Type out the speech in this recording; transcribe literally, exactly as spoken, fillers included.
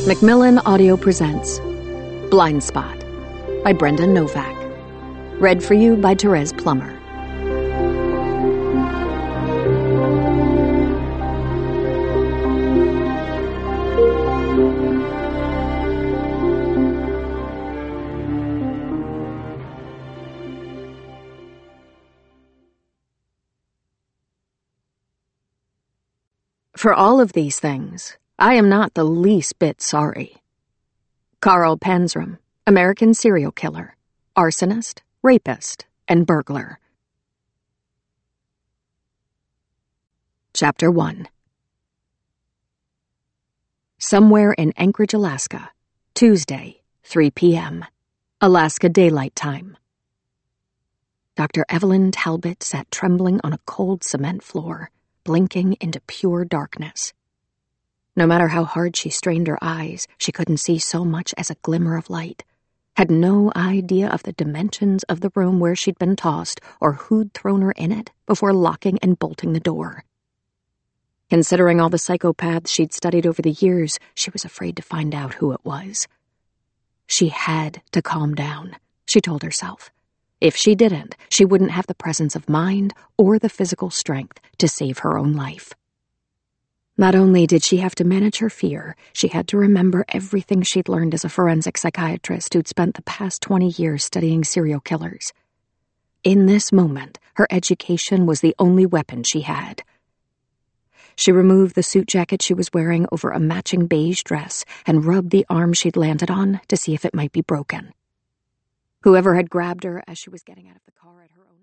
Macmillan Audio presents Blind Spot by Brendan Novak. Read for you by Therese Plummer. For all of these things, I am not the least bit sorry. Carl Panzram, American serial killer, arsonist, rapist, and burglar. Chapter one. Somewhere in Anchorage, Alaska, Tuesday, three p.m., Alaska Daylight Time. Doctor Evelyn Talbot sat trembling on a cold cement floor, blinking into pure darkness. No matter how hard she strained her eyes, she couldn't see so much as a glimmer of light, had no idea of the dimensions of the room where she'd been tossed or who'd thrown her in it before locking and bolting the door. Considering all the psychopaths she'd studied over the years, she was afraid to find out who it was. She had to calm down, she told herself. If she didn't, she wouldn't have the presence of mind or the physical strength to save her own life. Not only did she have to manage her fear, she had to remember everything she'd learned as a forensic psychiatrist who'd spent the past twenty years studying serial killers. In this moment, her education was the only weapon she had. She removed the suit jacket she was wearing over a matching beige dress and rubbed the arm she'd landed on to see if it might be broken. Whoever had grabbed her as she was getting out of the car at her own